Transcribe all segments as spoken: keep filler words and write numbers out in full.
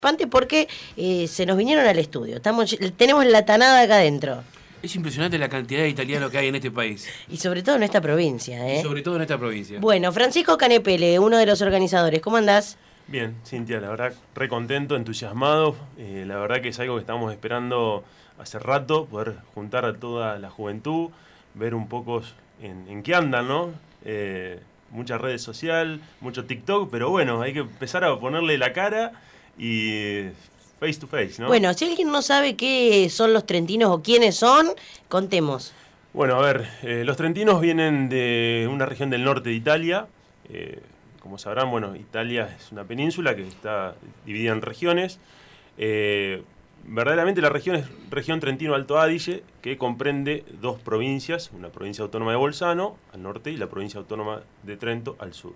Porque eh, se nos vinieron al estudio. Estamos, tenemos la tanada acá adentro. Es impresionante la cantidad de italianos que hay en este país. Y sobre todo en esta provincia. ¿eh? Y sobre todo en esta provincia. Bueno, Francisco Canepele, uno de los organizadores. ¿Cómo andás? Bien, Cintia, la verdad, re contento, entusiasmado. Eh, la verdad que es algo que estamos esperando hace rato, poder juntar a toda la juventud, ver un poco en, en qué andan, ¿no? Eh, muchas redes sociales, mucho TikTok, pero bueno, hay que empezar a ponerle la cara y face to face, ¿no? Bueno, si alguien no sabe qué son los trentinos o quiénes son, contemos. Bueno, a ver, eh, los trentinos vienen de una región del norte de Italia. Eh, como sabrán, bueno, Italia es una península que está dividida en regiones. Eh, verdaderamente la región es región Trentino-Alto Adige, que comprende dos provincias, una provincia autónoma de Bolzano al norte y la provincia autónoma de Trento al sur.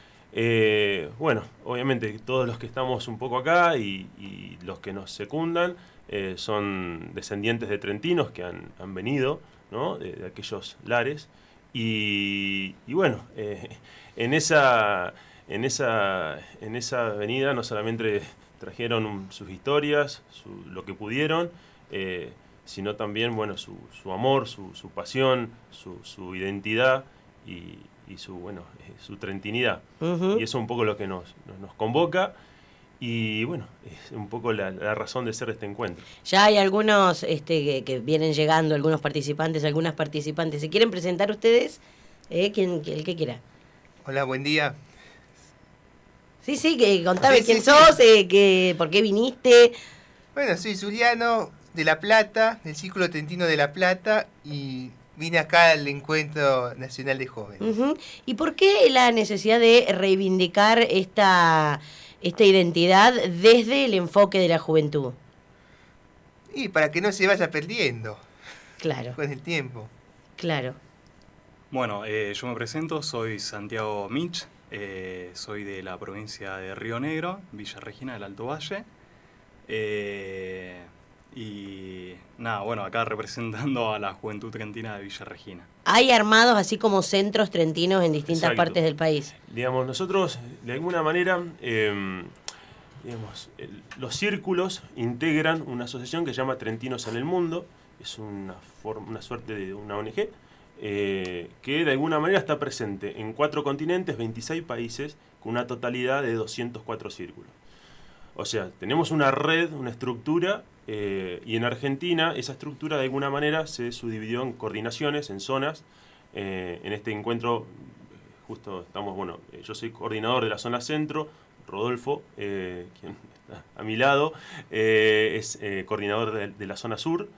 Eh, bueno, obviamente todos los que estamos un poco acá y, y los que nos secundan eh, son descendientes de trentinos que han, han venido, ¿no? de, de aquellos lares y, y bueno, eh, en esa en esa en esa venida no solamente trajeron un, sus historias, su, lo que pudieron, eh, sino también bueno su, su amor, su, su pasión, su, su identidad y y su bueno eh, su trentinidad. Uh-huh. Y eso es un poco lo que nos, nos, nos convoca y bueno, es un poco la, la razón de ser este encuentro. Ya hay algunos este, que, que vienen llegando, algunos participantes, algunas participantes. ¿Se quieren presentar ustedes? ¿Eh? ¿Quién, el que quiera? Hola, buen día. Sí, sí, que contame sí, quién sí, sos, sí. Eh, que, por qué viniste. Bueno, soy Zuliano de La Plata, del Círculo Trentino de La Plata y vine acá al Encuentro Nacional de Jóvenes. Uh-huh. ¿Y por qué la necesidad de reivindicar esta, esta identidad desde el enfoque de la juventud? Y para que no se vaya perdiendo. Claro. Con el tiempo. Claro. Bueno, eh, yo me presento, soy Santiago Mich, eh, soy de la provincia de Río Negro, Villa Regina del Alto Valle. Eh, Y nada, bueno, acá representando a la juventud trentina de Villa Regina. ¿Hay armados así como centros trentinos en distintas Exacto. partes del país? Digamos, nosotros de alguna manera, eh, digamos, el, los círculos integran una asociación que se llama Trentinos en el Mundo, es una, forma, una suerte de una O N G, eh, que de alguna manera está presente en cuatro continentes, veintiséis países, con una totalidad de doscientos cuatro círculos. O sea, tenemos una red, una estructura, eh, y en Argentina esa estructura de alguna manera se subdividió en coordinaciones, en zonas. Eh, en este encuentro, justo estamos, bueno, yo soy coordinador de la zona centro, Rodolfo, eh, quien está a mi lado, eh, es eh, coordinador de, de la zona sur.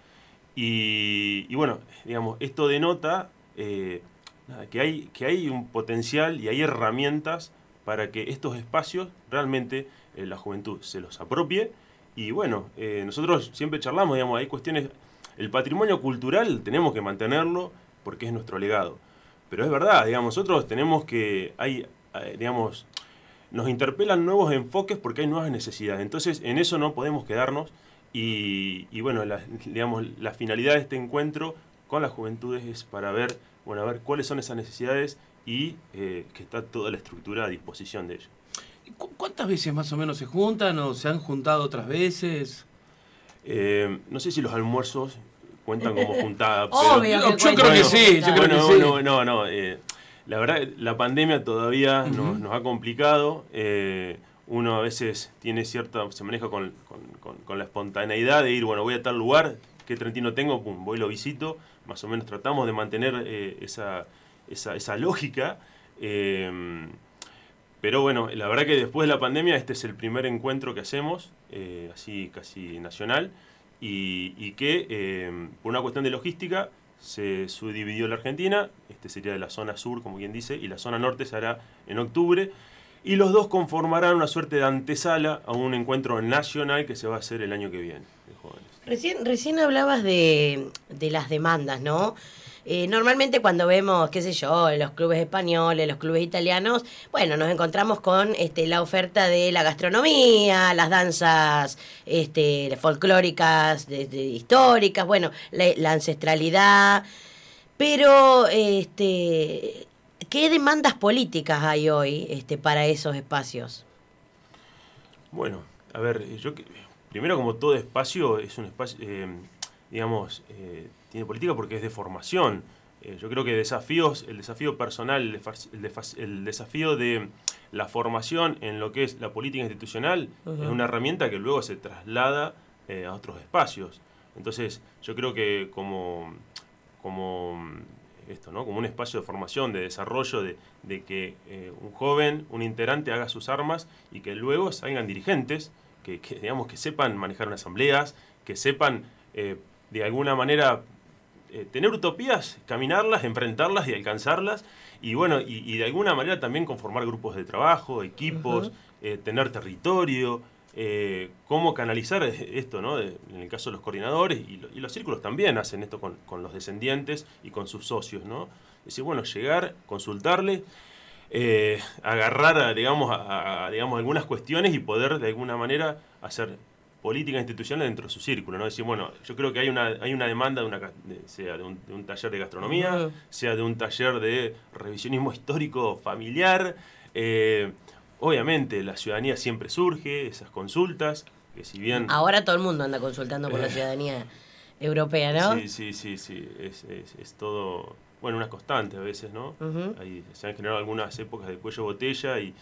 Y, y bueno, digamos, esto denota eh, nada, que, hay, que hay un potencial y hay herramientas para que estos espacios realmente eh, la juventud se los apropie. Y bueno, eh, nosotros siempre charlamos, digamos, hay cuestiones, el patrimonio cultural tenemos que mantenerlo porque es nuestro legado. Pero es verdad, digamos, nosotros tenemos que, hay, eh, digamos, nos interpelan nuevos enfoques porque hay nuevas necesidades. Entonces, en eso no podemos quedarnos. Y, y bueno, la, digamos, la finalidad de este encuentro con las juventudes es para ver, bueno, a ver cuáles son esas necesidades y eh, que está toda la estructura a disposición de ellos. ¿Cuántas veces más o menos se juntan o se han juntado otras veces? Eh, no sé si los almuerzos cuentan como juntada. Obvio, yo, que yo creo bueno, que sí, yo creo bueno, que sí. No, no, no. Eh, la verdad, la pandemia todavía uh-huh. nos, nos ha complicado. Eh, uno a veces tiene cierta, se maneja con, con, con, con la espontaneidad de ir, bueno, voy a tal lugar, ¿qué trentino tengo? Pum, voy y lo visito. Más o menos tratamos de mantener eh, esa, esa, esa lógica. Eh, Pero bueno, la verdad que después de la pandemia este es el primer encuentro que hacemos, eh, así casi nacional, y, y que eh, por una cuestión de logística se subdividió la Argentina, este sería de la zona sur, como quien dice, y la zona norte se hará en octubre, y los dos conformarán una suerte de antesala a un encuentro nacional que se va a hacer el año que viene, de jóvenes. Recién, recién hablabas de, de las demandas, ¿no? Eh, normalmente cuando vemos, qué sé yo, los clubes españoles, los clubes italianos, bueno, nos encontramos con este, la oferta de la gastronomía, las danzas este, folclóricas, de, de, históricas, bueno, la, la ancestralidad, pero este, ¿qué demandas políticas hay hoy este, para esos espacios? Bueno, a ver, yo que- primero como todo espacio es un espacio, eh, digamos, eh, tiene política porque es de formación. Eh, yo creo que desafíos, el desafío personal, el, defa- el defa- el desafío de la formación en lo que es la política institucional Ujú. es una herramienta que luego se traslada eh, a otros espacios. Entonces, yo creo que como, como esto, ¿no? Como un espacio de formación, de desarrollo, de, de que eh, un joven, un integrante haga sus armas y que luego salgan dirigentes que, que, digamos, que sepan manejar unas asambleas, que sepan eh, de alguna manera eh, tener utopías, caminarlas, enfrentarlas y alcanzarlas, y bueno, y, y de alguna manera también conformar grupos de trabajo, equipos, Ujú. eh, tener territorio, eh, cómo canalizar esto, ¿no? De- en el caso de los coordinadores, y, lo- y los círculos también hacen esto con, con los descendientes y con sus socios, ¿no? Es decir, bueno, llegar, consultarle, eh, agarrar, a, digamos, a, a, digamos, algunas cuestiones y poder de alguna manera hacer política institucional dentro de su círculo, ¿no? Decir, bueno, yo creo que hay una, hay una demanda de una, ca- de- sea de un, de un taller de gastronomía, Ujú. sea de un taller de revisionismo histórico familiar. eh, obviamente, la ciudadanía siempre surge, esas consultas, que si bien... Ahora todo el mundo anda consultando por la Eh. ciudadanía europea, ¿no? Sí, sí, sí, sí, es, es, es todo, bueno, una constante a veces, ¿no? Ujú. Ahí se han generado algunas épocas de cuello botella y...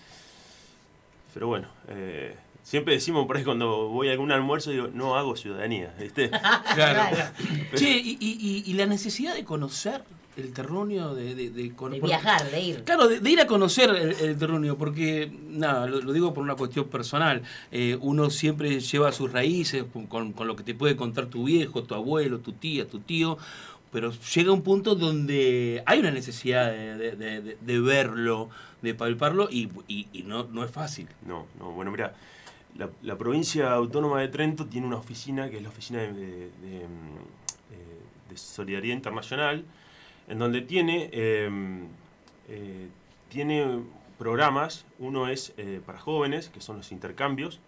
Pero bueno, eh, siempre decimos por ahí cuando voy a algún almuerzo, digo, no hago ciudadanía, ¿viste? Claro. Claro. Che, y, y, y- y la necesidad de conocer el terruño, de, de, de, con- De por- viajar, de ir. Claro, de, de ir a conocer el, el terruño, porque, nada, lo, lo digo por una cuestión personal. Eh, uno siempre lleva sus raíces con, con- con lo que te puede contar tu viejo, tu abuelo, tu tía, tu tío, pero llega un punto donde hay una necesidad de, de- de- de- de verlo, de palparlo, y, y- y no, no es fácil. No, no, bueno, mira, la, la provincia autónoma de Trento tiene una oficina que es la oficina de, de- de, mm, eh, de Solidaridad Internacional, en donde tiene, eh, eh, tiene programas. Uno es eh, para jóvenes, que son los intercambios,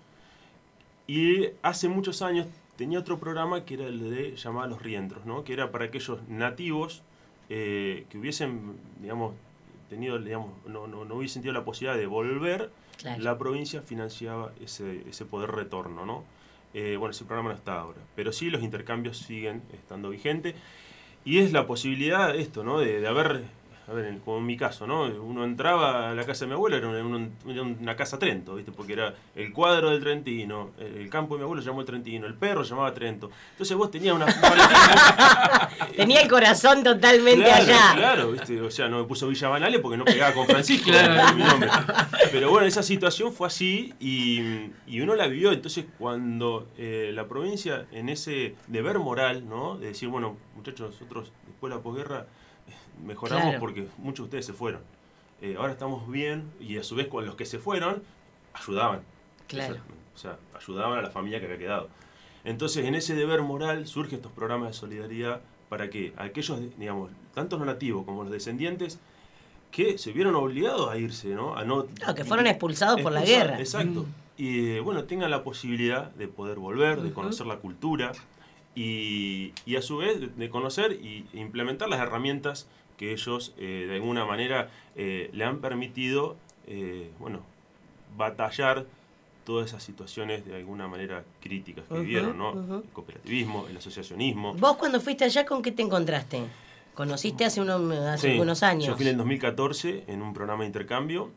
y hace muchos años tenía otro programa que era el de llamado Los Rientros, ¿no? Que era para aquellos nativos eh, que hubiesen, digamos, tenido, digamos, no, no, no hubiesen tenido la posibilidad de volver. Claro. La provincia financiaba ese, ese poder retorno, ¿no? Eh, bueno, ese programa no está ahora, pero sí los intercambios siguen estando vigentes, y es la posibilidad, esto, ¿no? De, de haber, a ver, en- como en mi caso, ¿no? Uno entraba a la casa de mi abuelo, era una, una- era una casa Trento, ¿viste? Porque era el cuadro del Trentino, el campo de mi abuelo se llamó el Trentino, el perro se llamaba Trento. Entonces vos tenías una... Tenía el corazón totalmente Claro, allá. claro, ¿viste? O sea, no me puso Villa Banale porque no pegaba con Francisco, Claro. era mi nombre. Pero bueno, esa situación fue así y, y uno la vivió. Entonces, cuando eh, la provincia, en ese deber moral, ¿no? De decir, bueno, muchachos, nosotros después de la posguerra eh, mejoramos Claro. porque muchos de ustedes se fueron. Eh, ahora estamos bien, y a su vez con los que se fueron, ayudaban. Claro. O sea, ayudaban a la familia que había quedado. Entonces, en ese deber moral surgen estos programas de solidaridad para que aquellos, digamos, tanto los nativos como los descendientes, que se vieron obligados a irse, ¿no? A no Claro, que fueron expulsados por la expulsar- guerra. Exacto. Mm. Y eh, bueno, tengan la posibilidad de poder volver, de Ujú. conocer la cultura y, y a su vez de, de conocer y- e implementar las herramientas que ellos eh, de alguna manera eh, le han permitido, eh, bueno, batallar todas esas situaciones de alguna manera críticas que Ujú, vivieron, ¿no? ujú. El cooperativismo, el asociacionismo. ¿Vos cuando fuiste allá con qué te encontraste? ¿Conociste hace, unos hace Sí, unos años? Yo fui en el dos mil catorce en un programa de intercambio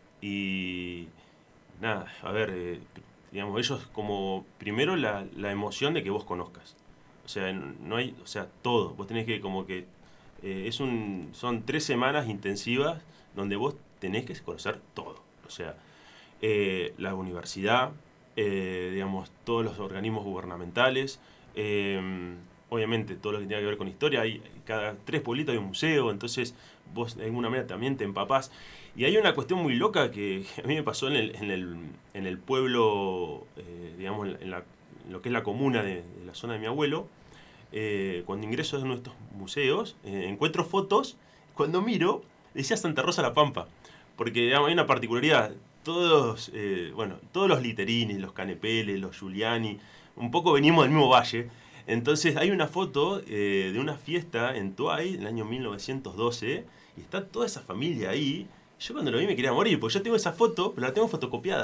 y nada, a ver, eh, digamos, ellos como primero la, la emoción de que vos conozcas. O sea, no hay, o sea, todo. Vos tenés que como que eh, es un, son tres semanas intensivas donde vos tenés que conocer todo. O sea, eh, la universidad, eh, digamos, todos los organismos gubernamentales, eh, obviamente todo lo que tenga que ver con historia. Hay cada tres pueblitos hay un museo, entonces vos de alguna manera también te empapás. Y hay una cuestión muy loca que a mí me pasó en el, en el, en el pueblo, eh, digamos, en, la, en lo que es la comuna de, de la zona de mi abuelo. Eh, cuando ingreso a uno de estos museos, eh, encuentro fotos, cuando miro, decía Santa Rosa La Pampa, porque digamos, hay una particularidad, todos, eh, bueno, todos los Literini, los Canepeles, los Giuliani, un poco venimos del mismo valle. Entonces hay una foto eh, de una fiesta en Tuay, en el año mil novecientos doce, y está toda esa familia ahí. Yo cuando lo vi me quería morir, porque yo tengo esa foto, pero la tengo fotocopiada.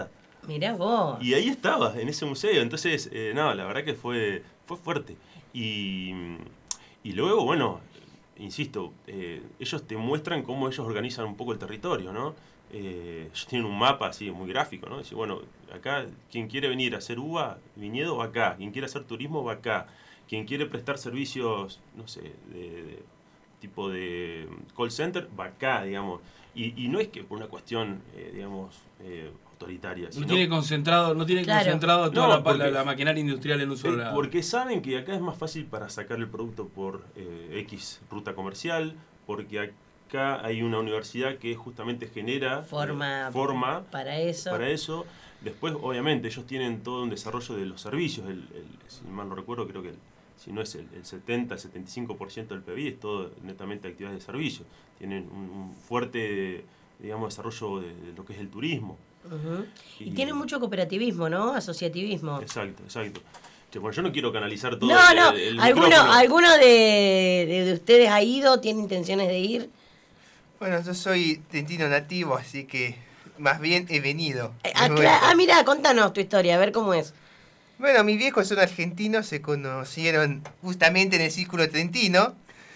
Mirá vos. Y ahí estaba, en ese museo. Entonces, eh, no, la verdad que fue, fue fuerte. Y, y luego, bueno, insisto, eh, ellos te muestran cómo ellos organizan un poco el territorio, ¿no? Eh, ellos tienen un mapa así muy gráfico, ¿no? Dice, bueno, acá quien quiere venir a hacer uva, viñedo, va acá. Quien quiere hacer turismo, va acá. Quien quiere prestar servicios, no sé, de, de tipo de call center, va acá, digamos. Y, y no es que por una cuestión, eh, digamos, eh, autoritaria. No sino, tiene concentrado, no tiene Claro. concentrado toda No, la, porque- la, la maquinaria industrial en un solo Eh, lado. porque saben que acá es más fácil para sacar el producto por eh, X ruta comercial, porque acá hay una universidad que justamente genera Forma, eh, forma para eso. para eso. Después, obviamente, ellos tienen todo un desarrollo de los servicios. El, el- si mal no recuerdo, creo que el- si no es el, el setenta, setenta y cinco por ciento del P I B es todo netamente actividades de servicio. Tienen un, un fuerte, digamos, desarrollo de, de lo que es el turismo. Ujú. Y, Y- tiene mucho cooperativismo, ¿no? Asociativismo. Exacto, exacto. Che, bueno, yo no quiero canalizar todo No, el- no. el ¿Alguno, micrófono. ¿alguno de, de, de ustedes ha ido? ¿Tiene intenciones de ir? Bueno, yo soy trentino nativo, así que más bien he venido. Eh, He Ah, vuelto. cla- ah, mira, contanos tu historia, a ver cómo es. Bueno, mis viejos son argentinos, se conocieron justamente en el Círculo Trentino.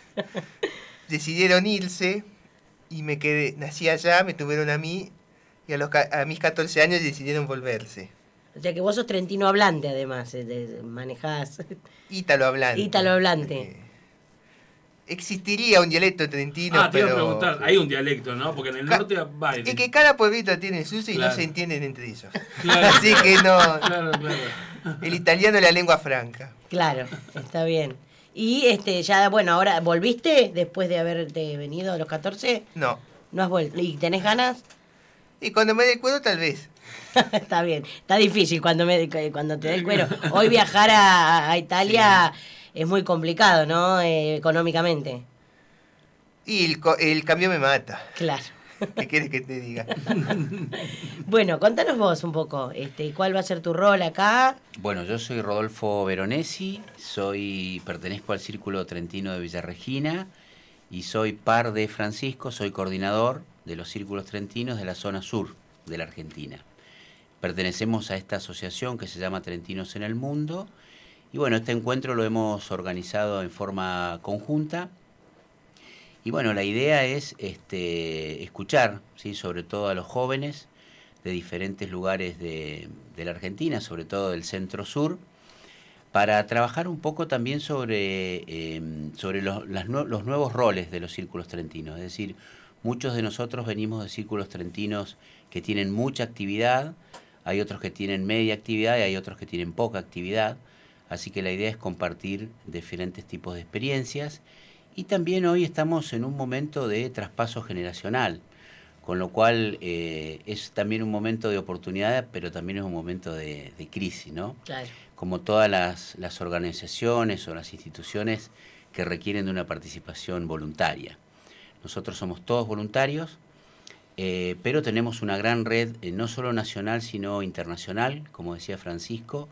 Decidieron irse y me quedé, nací allá, me tuvieron a mí y a, los, ca- a mis catorce años decidieron volverse. O sea que vos sos trentino hablante, además, eh, de- de- manejás. Ítalo hablante. Ítalo hablante. Eh, existiría un dialecto trentino, Ah, te iba a pero... preguntar, hay un dialecto, ¿no? Porque en el Ca- norte va Es que cada pueblito tiene el suyo y Claro. no se entienden entre ellos. Claro. Así que no, Claro, claro. el italiano es la lengua franca. Claro, está bien. Y este ya, bueno, ahora, ¿volviste después de haberte venido a los catorce? No. ¿No has vuelto? ¿Y tenés ganas? Y cuando me dé cuero, tal vez. Está bien, está difícil cuando me cuando te dé el cuero. Hoy viajar a, a Italia es muy complicado, ¿no? Eh, económicamente. Y el, co- el cambio me mata. Claro. ¿Qué quieres que te diga? Bueno, contanos vos un poco, este, ¿cuál va a ser tu rol acá? Bueno, yo soy Rodolfo Veronesi, soy, pertenezco al Círculo Trentino de Villa Regina y soy par de Francisco, soy coordinador de los círculos trentinos de la zona sur de la Argentina. Pertenecemos a esta asociación que se llama Trentinos en el Mundo y bueno, este encuentro lo hemos organizado en forma conjunta. Y bueno, la idea es este, escuchar, ¿sí?, sobre todo a los jóvenes de diferentes lugares de, de la Argentina, sobre todo del centro-sur, para trabajar un poco también sobre, eh, sobre los, las nue- los nuevos roles de los círculos trentinos. Es decir, muchos de nosotros venimos de círculos trentinos que tienen mucha actividad, hay otros que tienen media actividad y hay otros que tienen poca actividad. Así que la idea es compartir diferentes tipos de experiencias. Y también hoy estamos en un momento de traspaso generacional, con lo cual eh, es también un momento de oportunidad, pero también es un momento de, de crisis, ¿no? Claro. Como todas las, las organizaciones o las instituciones que requieren de una participación voluntaria. Nosotros somos todos voluntarios, eh, pero tenemos una gran red, eh, no solo nacional, sino internacional, como decía Francisco.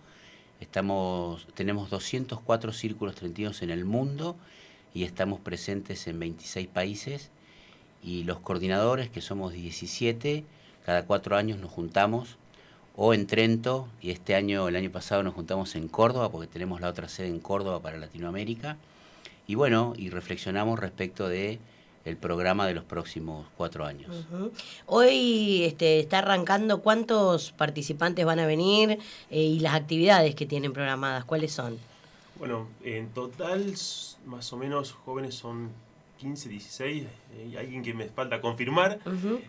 Estamos, tenemos doscientos cuatro círculos trentinos en el mundo, y estamos presentes en veintiséis países y los coordinadores, que somos diecisiete, cada cuatro años nos juntamos o en Trento, y este año, el año pasado nos juntamos en Córdoba porque tenemos la otra sede en Córdoba para Latinoamérica y bueno, y reflexionamos respecto de el programa de los próximos cuatro años. Ujú. Hoy este, está arrancando, ¿cuántos participantes van a venir eh, y las actividades que tienen programadas? ¿Cuáles son? Bueno, en total, s- más o menos, jóvenes son quince, dieciséis, eh, alguien que me falta confirmar. Ujú.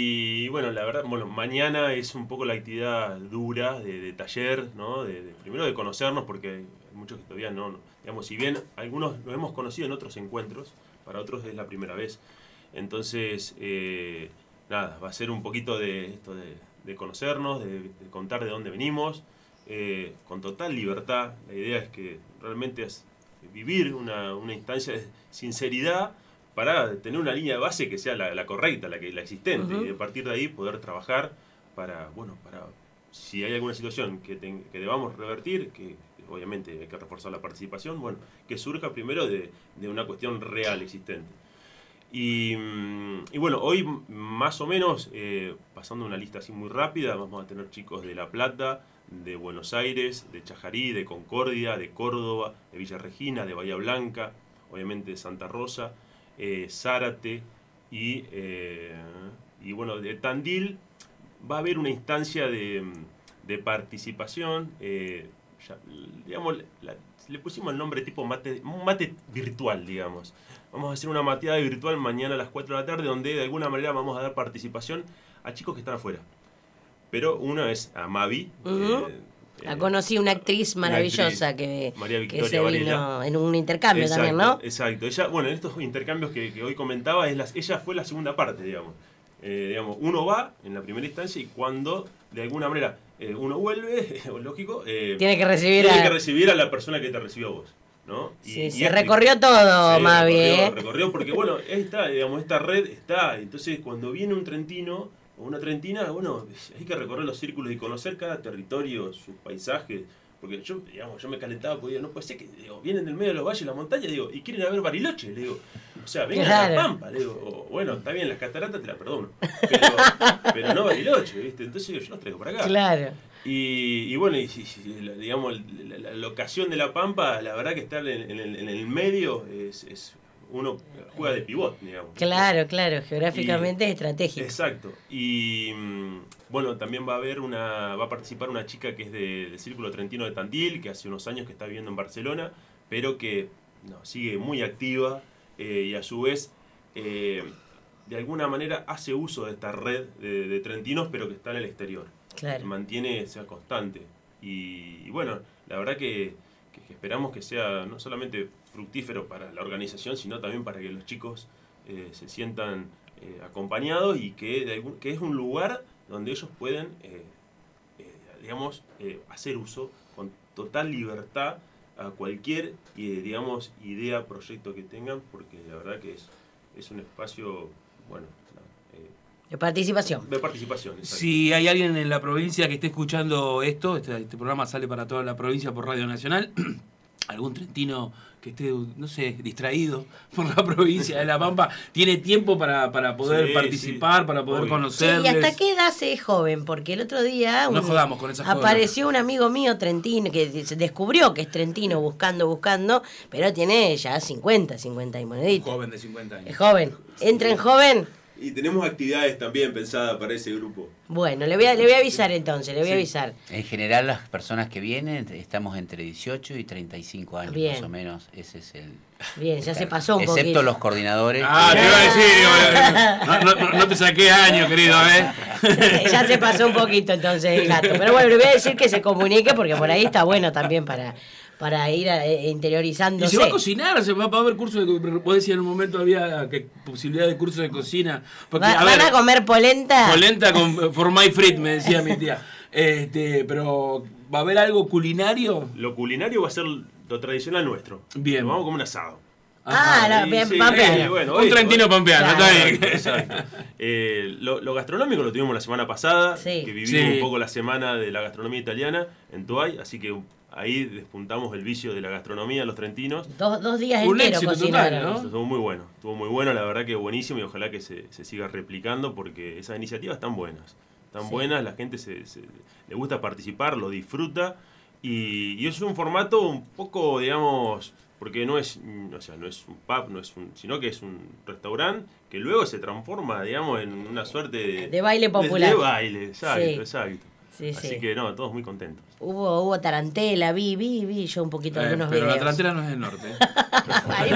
Y bueno, la verdad, bueno, mañana es un poco la actividad dura de, de taller, ¿no? De, de- primero de conocernos, porque hay muchos que todavía no, no- digamos, si bien algunos nos hemos conocido en otros encuentros, para otros es la primera vez. Entonces, eh, nada, va a ser un poquito de esto de, de conocernos, de, de contar de dónde venimos, eh, con total libertad. La idea es que realmente es vivir una, una instancia de sinceridad para tener una línea de base que sea la, la correcta, la, que, la existente, Ujú. y de partir de ahí poder trabajar para, bueno, para si hay alguna situación que, ten- que debamos revertir, que obviamente hay que reforzar la participación, bueno, que surja primero de, de una cuestión real existente. Y, y bueno, hoy más o menos, eh, pasando una lista así muy rápida, vamos a tener chicos de La Plata, de Buenos Aires, de Chajarí, de Concordia, de Córdoba, de Villa Regina, de Bahía Blanca, obviamente de Santa Rosa, eh, Zárate y, eh, y bueno, de Tandil va a haber una instancia de, de participación, eh, ya, digamos, la, le pusimos el nombre tipo mate, un mate virtual, digamos. Vamos a hacer una mateada virtual mañana a las cuatro de la tarde, donde de alguna manera vamos a dar participación a chicos que están afuera. Pero una es a Mavi. Uh-huh. eh, la eh, conocí, una actriz maravillosa una actriz, que, María que se vino Varela. En un intercambio exacto, también, ¿no? Exacto. Ella, bueno, en estos intercambios que, que hoy comentaba, es la, ella fue la segunda parte, digamos. Eh, digamos. Uno va en la primera instancia y cuando de alguna manera eh, uno vuelve, lógico, eh, tiene que recibir tiene a... que recibir a la persona que te recibió a vos. ¿No? Y, sí, y se recorrió todo, sí, Mavi. Recorrió, ¿eh? recorrió porque, bueno, esta, digamos, esta red está. Entonces, cuando viene un trentino o una trentina, bueno, hay que recorrer los círculos y conocer cada territorio, sus paisajes. Porque yo, digamos, yo me calentaba porque no puede ser que, digo, vienen del medio de los valles, la montaña, digo, y quieren a ver Bariloche, le digo. O sea, vengan claro. a la Pampa, le digo. O, bueno, está bien, las cataratas te las perdono. Pero, pero no Bariloche, ¿viste? Entonces digo, yo los traigo para acá. Claro. Y, y bueno, y, y, digamos, la, la locación de la Pampa, la verdad que estar en, en, el, en el medio es, es uno juega de pivot, digamos. Claro, claro, geográficamente y, es estratégico. Exacto. Y bueno, también va a haber una, va a participar una chica que es de, del Círculo Trentino de Tandil, que hace unos años que está viviendo en Barcelona, pero que no, sigue muy activa eh, y a su vez eh, de alguna manera hace uso de esta red de, de trentinos, pero que está en el exterior. Claro. Mantiene esa constante. Y, y bueno, la verdad que, que, que esperamos que sea no solamente fructífero para la organización, sino también para que los chicos eh, se sientan eh, acompañados y que, de algún, que es un lugar donde ellos pueden, eh, eh, digamos, eh, hacer uso con total libertad a cualquier, eh, digamos, idea, proyecto que tengan, porque la verdad que es, es un espacio, bueno, de participación. De participación, exacto. Si hay alguien en la provincia que esté escuchando esto, este, este programa sale para toda la provincia por Radio Nacional, algún trentino que esté, no sé, distraído por la provincia de La Pampa, tiene tiempo para, para poder sí, participar, sí. para poder Obvio. conocerles. Sí, ¿y hasta qué edad se es joven? Porque el otro día no un, jodamos con esas apareció cosas. Un amigo mío trentino, que se descubrió que es trentino buscando, buscando, pero tiene ya cincuenta, cincuenta y moneditas. Joven de cincuenta años. Es joven. Entra en joven. Y tenemos actividades también pensadas para ese grupo. Bueno, le voy a, le voy a avisar entonces, le voy sí. a avisar. En general las personas que vienen estamos entre dieciocho y treinta y cinco años, Bien. más o menos. Ese es el... Bien, ya se pasó un Excepto poquito. los coordinadores. Ah, te iba a decir, no, no, no te saqué años, querido, ¿eh? Ya se pasó un poquito entonces el gato. Pero bueno, le voy a decir que se comunique porque por ahí está bueno también para... para ir a, eh, interiorizándose. Y se va a cocinar, se va, va a haber cursos de... Vos decías en un momento había que, posibilidad de cursos de cocina. Porque, va, a ¿Van ver, a comer polenta? Polenta con for my frit, me decía mi tía. Este, pero, ¿va a haber algo culinario? Lo culinario va a ser lo tradicional nuestro. Bien. Lo vamos a comer un asado. Ah, Ajá, la, sí, pampeano. Sí, bueno, un hoy, trentino hoy, pampeano, claro. está bien. Exacto. Eh, lo, lo gastronómico lo tuvimos la semana pasada, sí. que vivimos Sí. un poco la semana de la gastronomía italiana en Tuay, así que ahí despuntamos el vicio de la gastronomía los trentinos. Dos, dos días Un enteros éxito cocinaron. total, ¿no? Estuvo muy bueno, estuvo muy bueno, la verdad que buenísimo y ojalá que se, se siga replicando porque esas iniciativas están buenas. Están Sí. buenas, la gente se, se- le gusta participar, lo disfruta y, y es un formato un poco, digamos, porque no es, mm, o sea, no es un pub, no es un, sino que es un restaurante que luego se transforma, digamos, en una suerte de, De baile popular. De, de baile, exacto, Sí. exacto. Sí, Así sí. que no, todos muy contentos. Hubo, hubo tarantela, vi, vi, vi yo un poquito Eh, algunos pero videos. la tarantela no es del norte. Ahí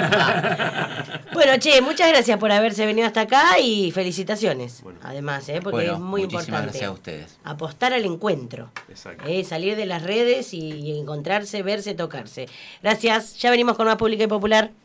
va. Bueno, che, muchas gracias por haberse venido hasta acá y felicitaciones. Bueno. Además, ¿eh? porque Bueno, es muy muchísimas importante. gracias a ustedes. Apostar al encuentro. Exacto. ¿eh? Salir de las redes y encontrarse, verse, tocarse. Gracias. Ya venimos con más Pública y Popular.